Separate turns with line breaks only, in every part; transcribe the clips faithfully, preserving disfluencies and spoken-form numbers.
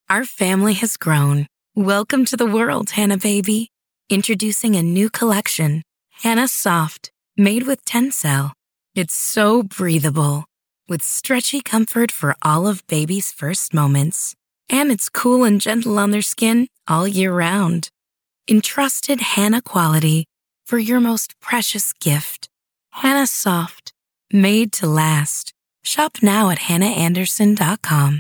Our family has grown. Welcome to the world, Hannah baby. Introducing a new collection, Hannah Soft, made with Tencel. It's so breathable, with stretchy comfort for all of baby's first moments. And it's cool and gentle on their skin all year round. Entrusted Hannah quality for your most precious gift. Hannah Soft, made to last. Shop now at hannah anderson dot com.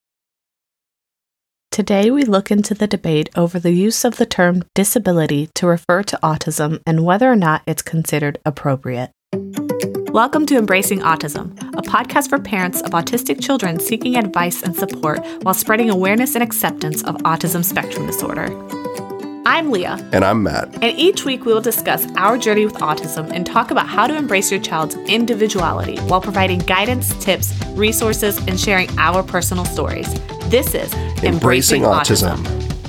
Today we look into the debate over the use of the term disability to refer to autism and whether or not it's considered appropriate. Welcome to Embracing Autism, a podcast for parents of autistic children seeking advice and support while spreading awareness and acceptance of autism spectrum disorder. I'm Leah.
And I'm Matt.
And each week we will discuss our journey with autism and talk about how to embrace your child's individuality while providing guidance, tips, resources, and sharing our personal stories. This is Embracing, Embracing Autism.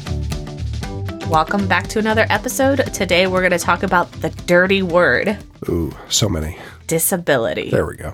Autism. Welcome back to another episode. Today we're going to talk about the dirty word.
Ooh, so many.
Disability.
There we go.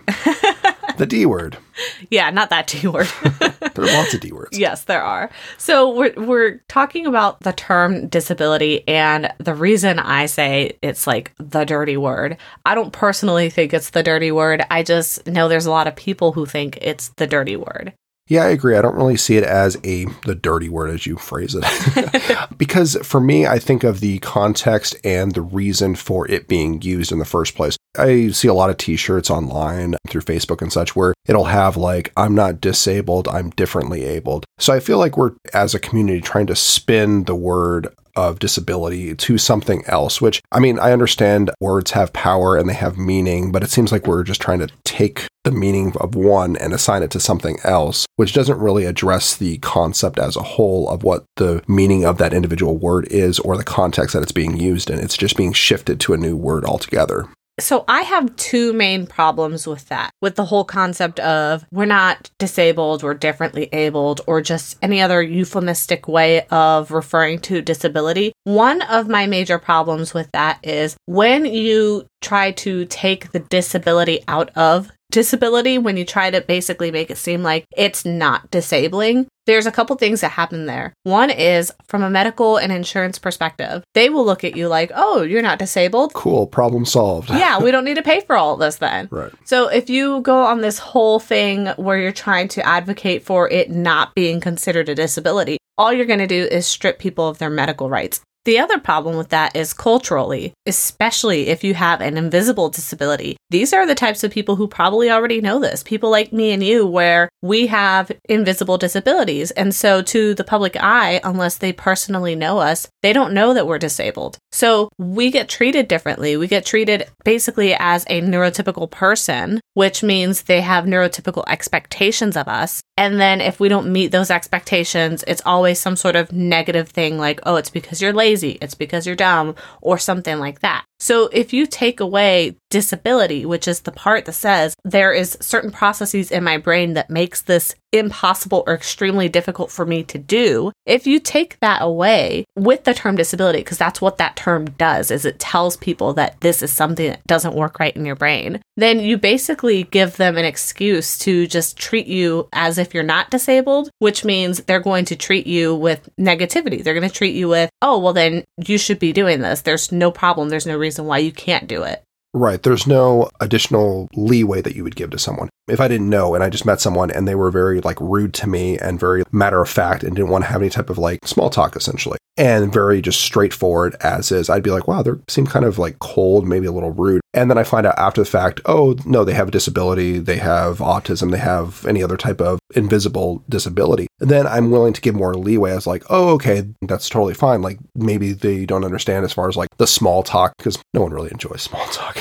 The D word.
Yeah, not that D word.
There are lots of D words.
Yes, there are. So we're we're talking about the term disability, and the reason I say it's like the dirty word, I don't personally think it's the dirty word. I just know there's a lot of people who think it's the dirty word.
Yeah, I agree. I don't really see it as a the dirty word as you phrase it. Because for me, I think of the context and the reason for it being used in the first place. I see a lot of t-shirts online through Facebook and such where it'll have like, I'm not disabled, I'm differently abled. So I feel like we're, as a community, trying to spin the word of disability to something else, which, I mean, I understand words have power and they have meaning, but it seems like we're just trying to take the meaning of one and assign it to something else, which doesn't really address the concept as a whole of what the meaning of that individual word is or the context that it's being used in. It's just being shifted to a new word altogether.
So I have two main problems with that, with the whole concept of we're not disabled, we're differently abled, or just any other euphemistic way of referring to disability. One of my major problems with that is when you try to take the disability out of disability, when you try to basically make it seem like it's not disabling, there's a couple things that happen there. One is from a medical and insurance perspective, they will look at you like, oh, you're not disabled.
Cool, problem solved.
Yeah, we don't need to pay for all of this then.
Right.
So if you go on this whole thing where you're trying to advocate for it not being considered a disability, all you're going to do is strip people of their medical rights. The other problem with that is culturally, especially if you have an invisible disability. These are the types of people who probably already know this. People like me and you, where we have invisible disabilities. And so to the public eye, unless they personally know us, they don't know that we're disabled. So we get treated differently. We get treated basically as a neurotypical person, which means they have neurotypical expectations of us. And then if we don't meet those expectations, it's always some sort of negative thing like, oh, it's because you're lazy, it's because you're dumb, or something like that. So if you take away disability, which is the part that says there is certain processes in my brain that makes this impossible or extremely difficult for me to do, if you take that away with the term disability, because that's what that term does, is it tells people that this is something that doesn't work right in your brain, then you basically give them an excuse to just treat you as if you're not disabled, which means they're going to treat you with negativity. They're going to treat you with, oh, well, then you should be doing this. There's no problem. There's no reason why you can't do it.
Right. There's no additional leeway that you would give to someone. If I didn't know and I just met someone and they were very like rude to me and very matter of fact and didn't want to have any type of like small talk essentially and very just straightforward as is, I'd be like, wow, they seem kind of like cold, maybe a little rude. And then I find out after the fact, oh, no, they have a disability, they have autism, they have any other type of invisible disability. And then I'm willing to give more leeway as like, oh, okay, that's totally fine. Like maybe they don't understand as far as like the small talk, because no one really enjoys small talk.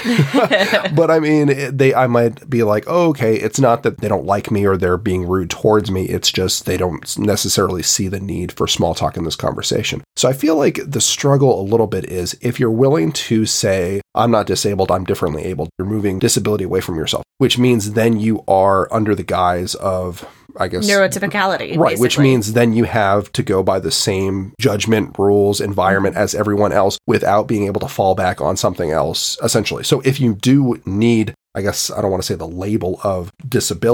But I mean, they, I might be like, oh, okay, it's not that they don't like me or they're being rude towards me. It's just they don't necessarily see the need for small talk in this conversation. So I feel like the struggle a little bit is if you're willing to say, I'm not disabled, I'm differently able, you're moving disability away from yourself, which means then you are under the guise of, I guess,
neurotypicality.
Right,
basically.
which means then you have to go by the same judgment, rules, environment as everyone else without being able to fall back on something else, essentially. So if you do need, I guess I don't want to say the label of disability,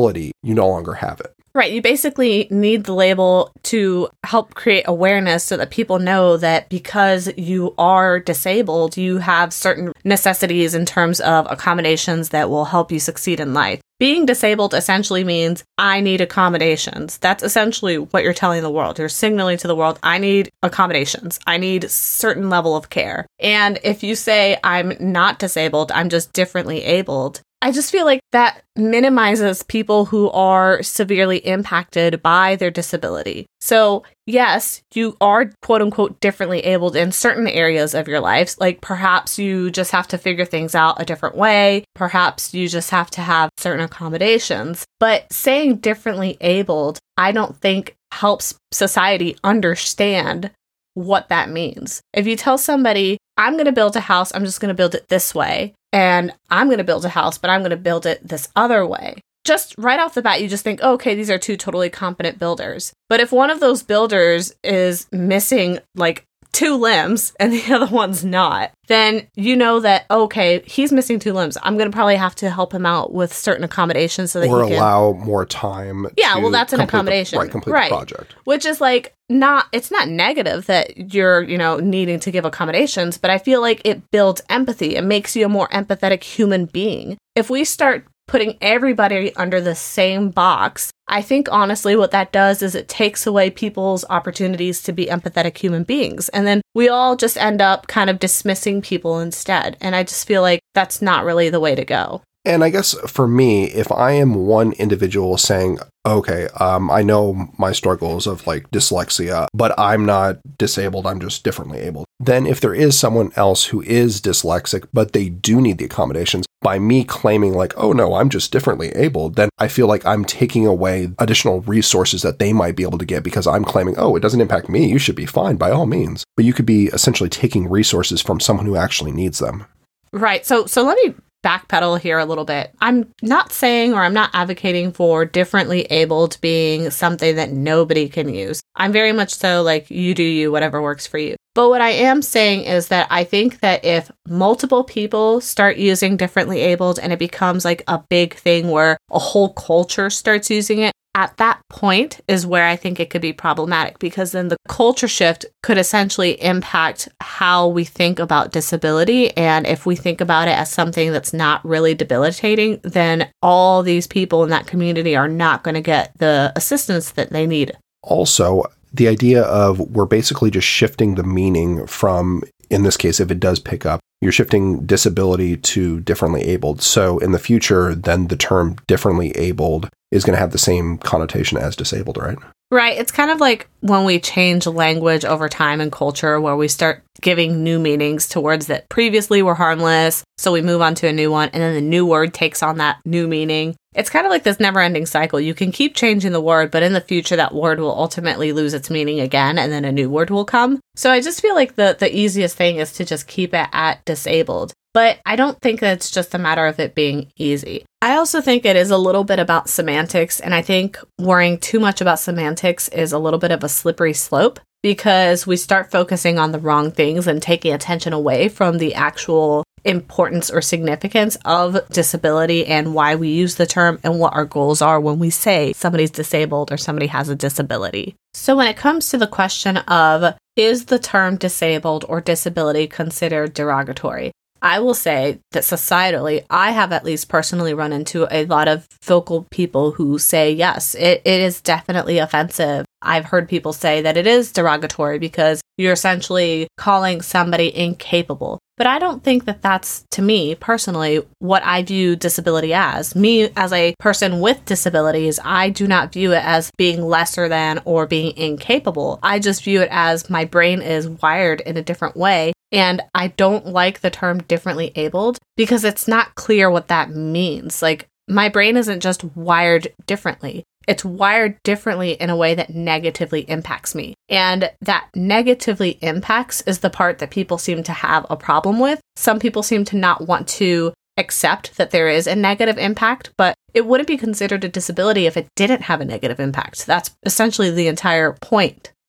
you no longer have it.
Right. You basically need the label to help create awareness so that people know that because you are disabled, you have certain necessities in terms of accommodations that will help you succeed in life. Being disabled essentially means I need accommodations. That's essentially what you're telling the world. You're signaling to the world, I need accommodations. I need a certain level of care. And if you say I'm not disabled, I'm just differently abled, I just feel like that minimizes people who are severely impacted by their disability. So yes, you are quote unquote differently abled in certain areas of your life. Like perhaps you just have to figure things out a different way. Perhaps you just have to have certain accommodations. But saying differently abled, I don't think helps society understand what that means. If you tell somebody, I'm going to build a house, I'm just going to build it this way, and I'm going to build a house, but I'm going to build it this other way. Just right off the bat, you just think, oh, okay, these are two totally competent builders. But if one of those builders is missing like two limbs and the other one's not, then you know that, okay, he's missing two limbs. I'm going to probably have to help him out with certain accommodations so that
or
he can...
allow more time.
Yeah,
to
well, that's an
complete
accommodation.
The, right, complete
right.
the project.
Which is like, not, it's not negative that you're, you know, needing to give accommodations, but I feel like it builds empathy. It makes you a more empathetic human being. If we start putting everybody under the same box, I think honestly what that does is it takes away people's opportunities to be empathetic human beings. And then we all just end up kind of dismissing people instead. And I just feel like that's not really the way to go.
And I guess for me, if I am one individual saying, okay, um, I know my struggles of like dyslexia, but I'm not disabled, I'm just differently abled. Then if there is someone else who is dyslexic, but they do need the accommodations, by me claiming like, oh no, I'm just differently abled, then I feel like I'm taking away additional resources that they might be able to get because I'm claiming, oh, it doesn't impact me, you should be fine by all means. But you could be essentially taking resources from someone who actually needs them.
Right. So so let me backpedal here a little bit. I'm not saying or I'm not advocating for differently abled being something that nobody can use. I'm very much so like you do you, whatever works for you. But what I am saying is that I think that if multiple people start using differently abled and it becomes like a big thing where a whole culture starts using it, at that point is where I think it could be problematic, because then the culture shift could essentially impact how we think about disability. And if we think about it as something that's not really debilitating, then all these people in that community are not going to get the assistance that they need.
Also, the idea of we're basically just shifting the meaning from, in this case, if it does pick up, you're shifting disability to differently abled. So in the future, then the term differently abled is going to have the same connotation as disabled, right?
Right. It's kind of like when we change language over time and culture, where we start giving new meanings to words that previously were harmless. So we move on to a new one, and then the new word takes on that new meaning. It's kind of like this never-ending cycle. You can keep changing the word, but in the future, that word will ultimately lose its meaning again, and then a new word will come. So I just feel like the, the easiest thing is to just keep it at disabled. But I don't think that it's just a matter of it being easy. I also think it is a little bit about semantics, and I think worrying too much about semantics is a little bit of a slippery slope, because we start focusing on the wrong things and taking attention away from the actual importance or significance of disability and why we use the term and what our goals are when we say somebody's disabled or somebody has a disability. So when it comes to the question of, is the term disabled or disability considered derogatory? I will say that societally, I have at least personally run into a lot of vocal people who say, yes, it, it is definitely offensive. I've heard people say that it is derogatory because you're essentially calling somebody incapable. But I don't think that that's, to me personally, what I view disability as. Me as a person with disabilities, I do not view it as being lesser than or being incapable. I just view it as my brain is wired in a different way. And I don't like the term differently abled because it's not clear what that means. Like, my brain isn't just wired differently. It's wired differently in a way that negatively impacts me. And that negatively impacts is the part that people seem to have a problem with. Some people seem to not want to accept that there is a negative impact, but it wouldn't be considered a disability if it didn't have a negative impact. That's essentially the entire point.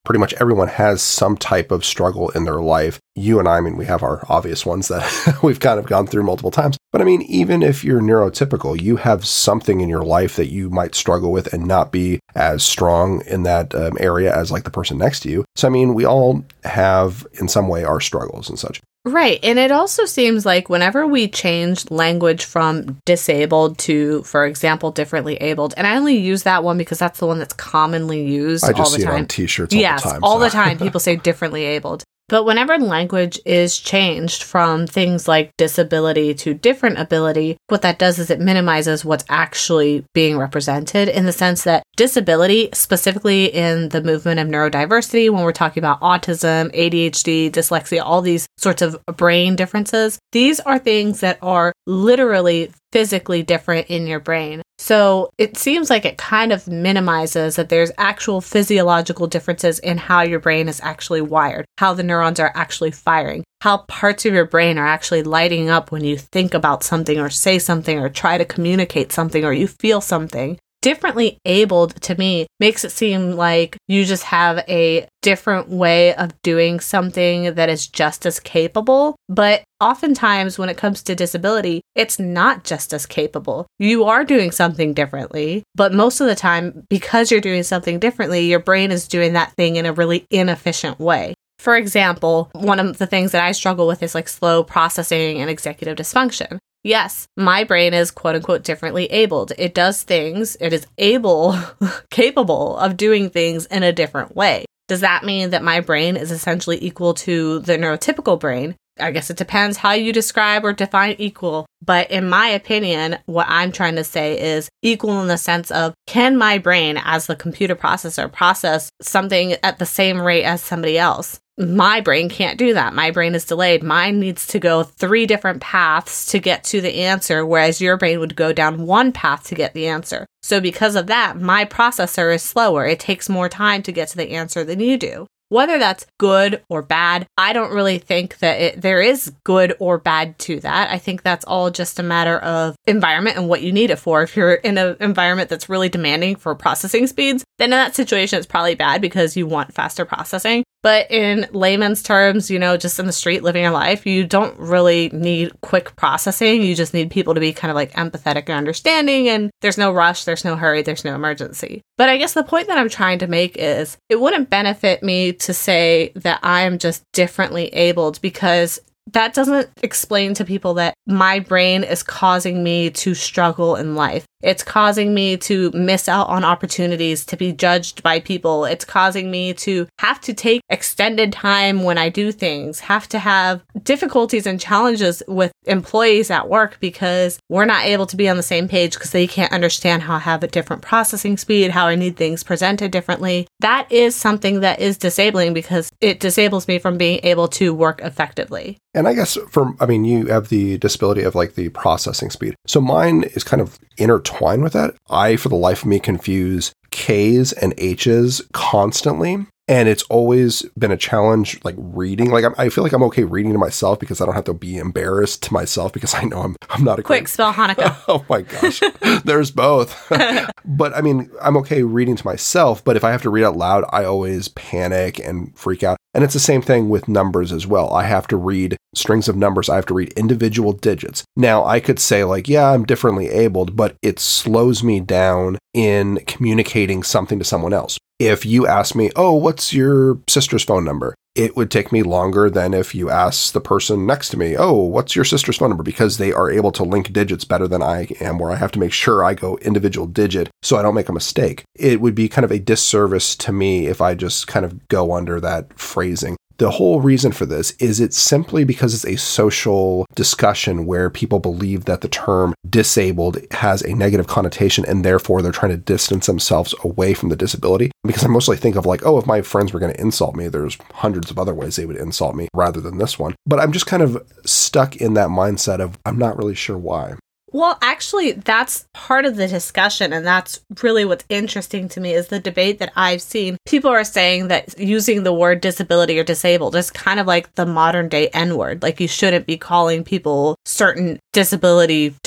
pretty much everyone has some type of struggle in their life. You and I, I mean, we have our obvious ones that we've kind of gone through multiple times. But I mean, even if you're neurotypical, you have something in your life that you might struggle with and not be as strong in that um, area as like the person next to you. So, I mean, we all have in some way our struggles and such.
Right. And it also seems like whenever we change language from disabled to, for example, differently abled, and I only use that one because that's the one that's commonly used all the time.
I just see it on t-shirts all
yes,
the time.
all
so.
the time people say differently abled. But whenever language is changed from things like disability to different ability, what that does is it minimizes what's actually being represented, in the sense that disability, specifically in the movement of neurodiversity, when we're talking about autism, A D H D, dyslexia, all these sorts of brain differences, these are things that are literally physically different in your brain. So it seems like it kind of minimizes that there's actual physiological differences in how your brain is actually wired, how the neurons are actually firing, how parts of your brain are actually lighting up when you think about something or say something or try to communicate something or you feel something. Differently abled, to me, makes it seem like you just have a different way of doing something that is just as capable. But oftentimes when it comes to disability, it's not just as capable. You are doing something differently, but most of the time, because you're doing something differently, your brain is doing that thing in a really inefficient way. For example, one of the things that I struggle with is like slow processing and executive dysfunction. Yes, my brain is quote unquote differently abled. It does things, it is able, capable of doing things in a different way. Does that mean that my brain is essentially equal to the neurotypical brain? I guess it depends how you describe or define equal. But in my opinion, what I'm trying to say is equal in the sense of, can my brain as the computer processor process something at the same rate as somebody else? My brain can't do that. My brain is delayed. Mine needs to go three different paths to get to the answer, whereas your brain would go down one path to get the answer. So because of that, my processor is slower. It takes more time to get to the answer than you do. Whether that's good or bad, I don't really think that it, there is good or bad to that. I think that's all just a matter of environment and what you need it for. If you're in an environment that's really demanding for processing speeds, then in that situation, it's probably bad because you want faster processing. But in layman's terms, you know, just in the street living your life, you don't really need quick processing. You just need people to be kind of like empathetic and understanding. And there's no rush, there's no hurry, there's no emergency. But I guess the point that I'm trying to make is it wouldn't benefit me to say that I'm just differently abled, because that doesn't explain to people that my brain is causing me to struggle in life. It's causing me to miss out on opportunities, to be judged by people. It's causing me to have to take extended time when I do things, have to have difficulties and challenges with employees at work because we're not able to be on the same page because they can't understand how I have a different processing speed, how I need things presented differently. That is something that is disabling because it disables me from being able to work effectively.
And I guess for, I mean, you have the disability of like the processing speed. So mine is kind of intertwined with that. I, for the life of me, confuse K's and H's constantly. And it's always been a challenge, like reading. Like I'm, I feel like I'm okay reading to myself because I don't have to be embarrassed to myself because I know I'm I'm not a
quick
great...
spell Hanukkah.
Oh my gosh, there's both. But I mean, I'm okay reading to myself. But if I have to read out loud, I always panic and freak out. And it's the same thing with numbers as well. I have to read strings of numbers. I have to read individual digits. Now, I could say like, yeah, I'm differently abled, but it slows me down in communicating something to someone else. If you ask me, oh, what's your sister's phone number? It would take me longer than if you ask the person next to me, oh, what's your sister's phone number? Because they are able to link digits better than I am, where I have to make sure I go individual digit so I don't make a mistake. It would be kind of a disservice to me if I just kind of go under that phrasing. The whole reason for this is it's simply because it's a social discussion where people believe that the term disabled has a negative connotation and therefore they're trying to distance themselves away from the disability. Because I mostly think of like, oh, if my friends were going to insult me, there's hundreds of other ways they would insult me rather than this one. But I'm just kind of stuck in that mindset of I'm not really sure why.
Well, actually, that's part of the discussion, and that's really what's interesting to me is the debate that I've seen. People are saying that using the word disability or disabled is kind of like the modern day N-word. Like, you shouldn't be calling people certain disability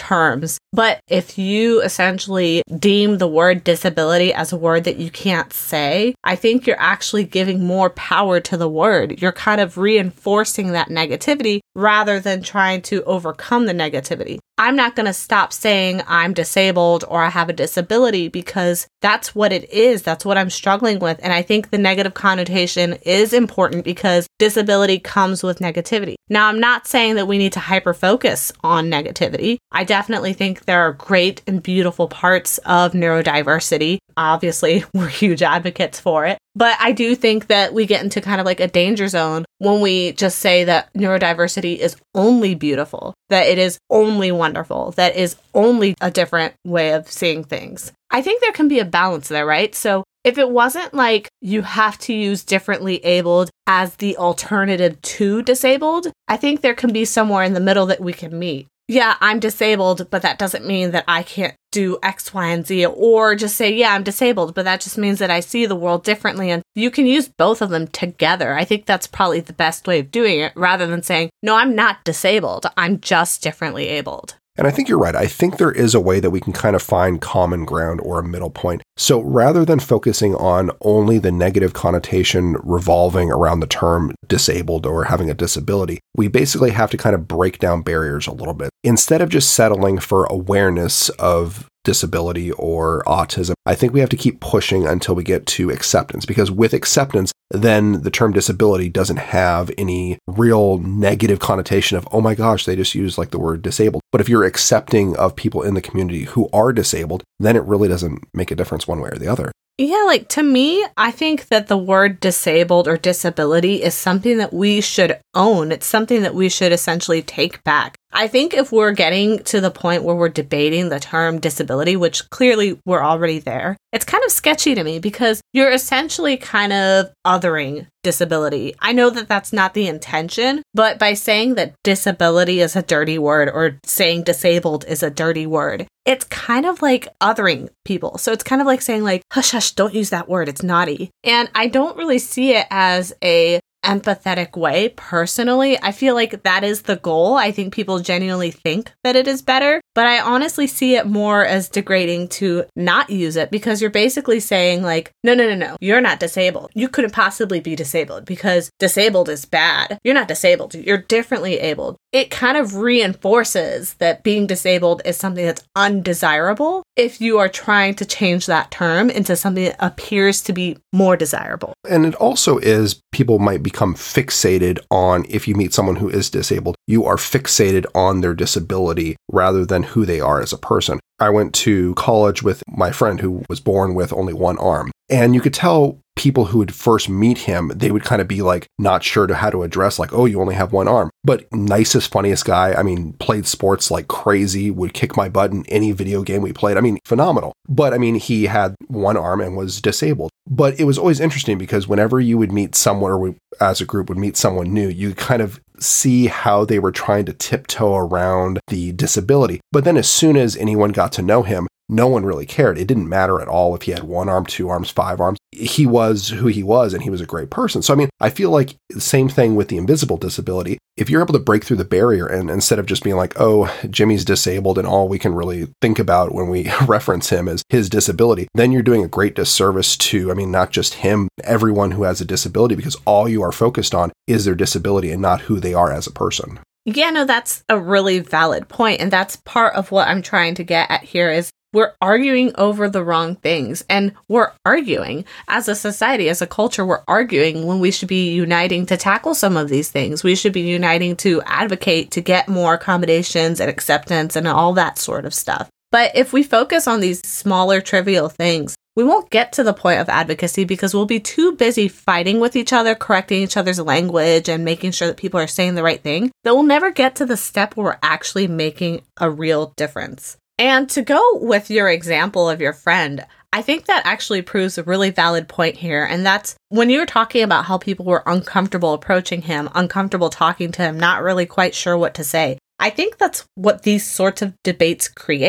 terms. But if you essentially deem the word disability as a word that you can't say, I think you're actually giving more power to the word. You're kind of reinforcing that negativity rather than trying to overcome the negativity. I'm not going to stop saying I'm disabled or I have a disability because that's what it is. That's what I'm struggling with. And I think the negative connotation is important because disability comes with negativity. Now, I'm not saying that we need to hyper focus on negativity. I definitely think there are great and beautiful parts of neurodiversity. Obviously, we're huge advocates for it. But I do think that we get into kind of like a danger zone when we just say that neurodiversity is only beautiful, that it is only wonderful, that is only a different way of seeing things. I think there can be a balance there, right? So if it wasn't like you have to use differently abled as the alternative to disabled, I think there can be somewhere in the middle that we can meet. Yeah, I'm disabled, but that doesn't mean that I can't do X, Y, and Z. Or just say, yeah, I'm disabled, but that just means that I see the world differently. And you can use both of them together. I think that's probably the best way of doing it, rather than saying, no, I'm not disabled. I'm just differently abled.
And I think you're right. I think there is a way that we can kind of find common ground or a middle point. So rather than focusing on only the negative connotation revolving around the term disabled or having a disability, we basically have to kind of break down barriers a little bit. Instead of just settling for awareness of disability or autism, I think we have to keep pushing until we get to acceptance, because with acceptance, then the term disability doesn't have any real negative connotation of, oh my gosh, they just use like the word disabled. But if you're accepting of people in the community who are disabled, then it really doesn't make a difference one way or the other.
Yeah, like to me, I think that the word disabled or disability is something that we should own. It's something that we should essentially take back. I think if we're getting to the point where we're debating the term disability, which clearly we're already there, it's kind of sketchy to me because you're essentially kind of othering disability. I know that that's not the intention, but by saying that disability is a dirty word or saying disabled is a dirty word, it's kind of like othering people. So it's kind of like saying like, hush, hush, don't use that word. It's naughty. And I don't really see it as a empathetic way. Personally, I feel like that is the goal. I think people genuinely think that it is better, but I honestly see it more as degrading to not use it because you're basically saying like, no, no, no, no, you're not disabled. You couldn't possibly be disabled because disabled is bad. You're not disabled. You're differently abled. It kind of reinforces that being disabled is something that's undesirable if you are trying to change that term into something that appears to be more desirable.
And it also is, people might become fixated on, if you meet someone who is disabled, you are fixated on their disability rather than who they are as a person. I went to college with my friend who was born with only one arm. And you could tell people who would first meet him, they would kind of be like, not sure to how to address, like, oh, you only have one arm. But nicest, funniest guy. I mean, played sports like crazy, would kick my butt in any video game we played. I mean, phenomenal. But I mean, he had one arm and was disabled. But it was always interesting because whenever you would meet someone, or we, as a group would meet someone new, you kind of see how they were trying to tiptoe around the disability. But then as soon as anyone got to know him, no one really cared. It didn't matter at all if he had one arm, two arms, five arms. He was who he was, and he was a great person. So, I mean, I feel like the same thing with the invisible disability. If you're able to break through the barrier and instead of just being like, oh, Jimmy's disabled and all we can really think about when we reference him is his disability, then you're doing a great disservice to, I mean, not just him, everyone who has a disability, because all you are focused on is their disability and not who they are as a person.
Yeah, no, that's a really valid point. And that's part of what I'm trying to get at here is we're arguing over the wrong things, and we're arguing as a society, as a culture, we're arguing when we should be uniting to tackle some of these things. We should be uniting to advocate to get more accommodations and acceptance and all that sort of stuff. But if we focus on these smaller, trivial things, we won't get to the point of advocacy because we'll be too busy fighting with each other, correcting each other's language, and making sure that people are saying the right thing, that we'll never get to the step where we're actually making a real difference. And to go with your example of your friend, I think that actually proves a really valid point here. And that's when you were talking about how people were uncomfortable approaching him, uncomfortable talking to him, not really quite sure what to say. I think that's what these sorts of debates create.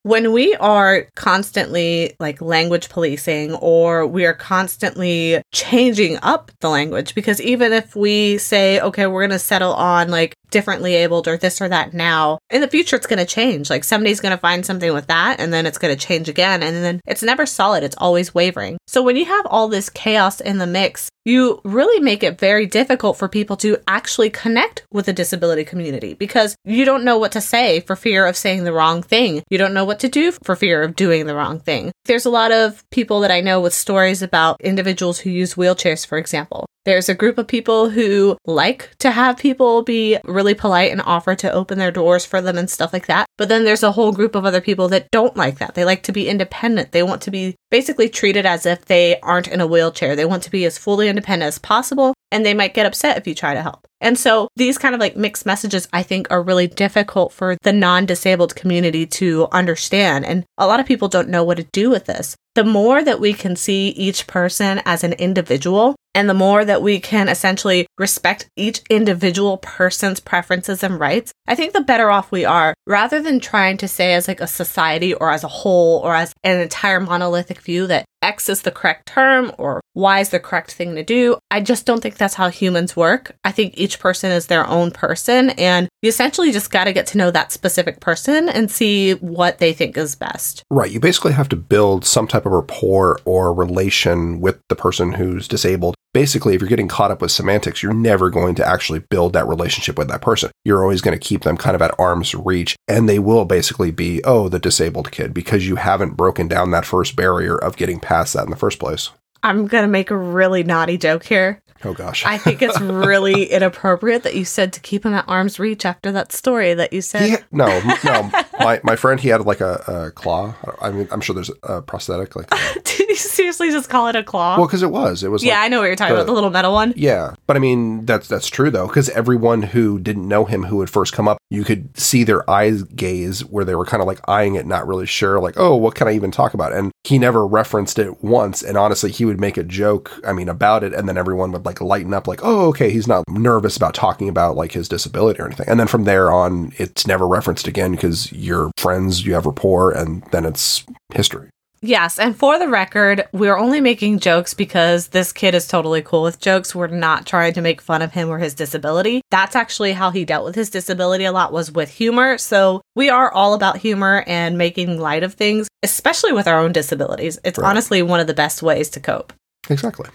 when we are constantly like language policing, or we are constantly changing up the language, because even if we say, okay, we're going to settle on like differently abled or this or that now, in the future, it's going to change. Like somebody's going to find something with that, and then it's going to change again. And then it's never solid. It's always wavering. So when you have all this chaos in the mix, you really make it very difficult for people to actually connect with the disability community, because you don't know what to say for fear of saying the wrong thing. You don't know what to do for fear of doing the wrong thing. There's a lot of people that I know with stories about individuals who use wheelchairs, for example. There's a group of people who like to have people be really polite and offer to open their doors for them and stuff like that. But then there's a whole group of other people that don't like that. They like to be independent. They want to be basically treated as if they aren't in a wheelchair. They want to be as fully independent as possible, and they might get upset if you try to help. And so these kind of like mixed messages, I think, are really difficult for the non-disabled community to understand. And a lot of people don't know what to do with this. The more that we can see each person as an individual, and the more that we can essentially respect each individual person's preferences and rights, I think the better off we are, rather than trying to say as like a society or as a whole or as an entire monolithic view that X is the correct term or Y is the correct thing to do. I just don't think that's how humans work. I think each person is their own person, and you essentially just got to get to know that specific person and see what they think is best.
Right. You basically have to build some type of rapport or relation with the person who's disabled. Basically, if you're getting caught up with semantics, you're never going to actually build that relationship with that person. You're always going to keep them kind of at arm's reach, and they will basically be, oh, the disabled kid, because you haven't broken down that first barrier of getting past that in the first place.
I'm going to make a really naughty joke here.
Oh, gosh.
I think it's really inappropriate that you said to keep him at arm's reach after that story that you said.
He, no, no. My my friend, he had like a, a claw. I mean, I'm sure there's a prosthetic like that.
Did you seriously just call it a claw?
Well, because it was. It was.
Yeah,
like
I know what you're talking
the,
about, the little metal one.
Yeah. But I mean, that's that's true, though, because everyone who didn't know him who had first come up, you could see their eyes gaze where they were kind of like eyeing it, not really sure, like, oh, what can I even talk about? And he never referenced it once. And honestly, he would make a joke, I mean, about it. And then everyone would like lighten up like, oh, okay, he's not nervous about talking about like his disability or anything. And then from there on, it's never referenced again because you're friends, you have rapport, and then it's history.
Yes, and for the record, we're only making jokes because this kid is totally cool with jokes. We're not trying to make fun of him or his disability. That's actually how he dealt with his disability a lot, was with humor. So we are all about humor and making light of things, especially with our own disabilities. It's right. Honestly one of the best ways to cope.
Exactly.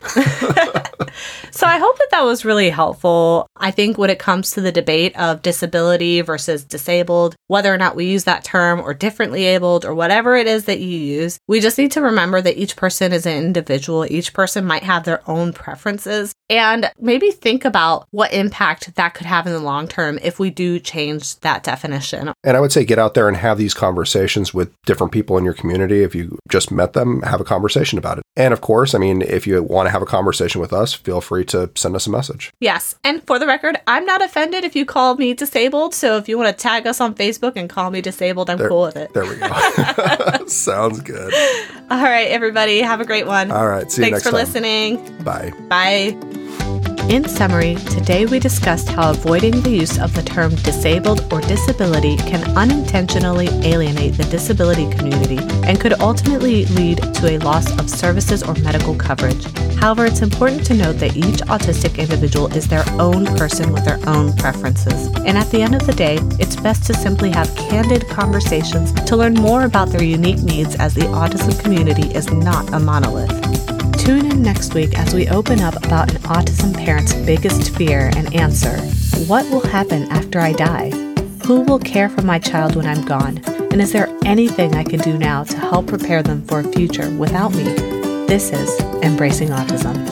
So I hope that that was really helpful. I think when it comes to the debate of disability versus disabled, whether or not we use that term or differently abled or whatever it is that you use, we just need to remember that each person is an individual. Each person might have their own preferences, and maybe think about what impact that could have in the long term if we do change that definition.
And I would say get out there and have these conversations with different people in your community. If you just met them, have a conversation about it. And of course, I mean, if you want to have a conversation with us, feel free to send us a message.
Yes. And for the record, I'm not offended if you call me disabled. So if you want to tag us on Facebook and call me disabled, I'm
there,
cool with it.
There we go. Sounds good.
All right, everybody. Have a great one.
All right. See you
Thanks
next time.
Thanks for listening.
Bye.
Bye. In summary, today we discussed how avoiding the use of the term disabled or disability can unintentionally alienate the disability community and could ultimately lead to a loss of services or medical coverage. However, it's important to note that each autistic individual is their own person with their own preferences. And at the end of the day, it's best to simply have candid conversations to learn more about their unique needs, as the autism community is not a monolith. Tune in next week as we open up about an autism parent's biggest fear and answer: what will happen after I die? Who will care for my child when I'm gone? And is there anything I can do now to help prepare them for a future without me? This is Embracing Autism.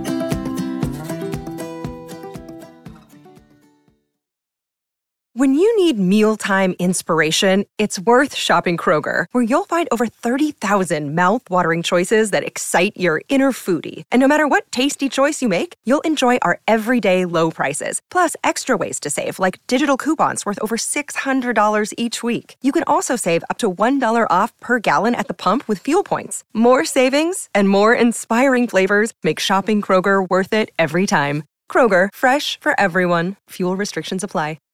When you need mealtime inspiration, it's worth shopping Kroger, where you'll find over thirty thousand mouth-watering choices that excite your inner foodie. And no matter what tasty choice you make, you'll enjoy our everyday low prices, plus extra ways to save, like digital coupons worth over six hundred dollars each week. You can also save up to one dollar off per gallon at the pump with fuel points. More savings and more inspiring flavors make shopping Kroger worth it every time. Kroger, fresh for everyone. Fuel restrictions apply.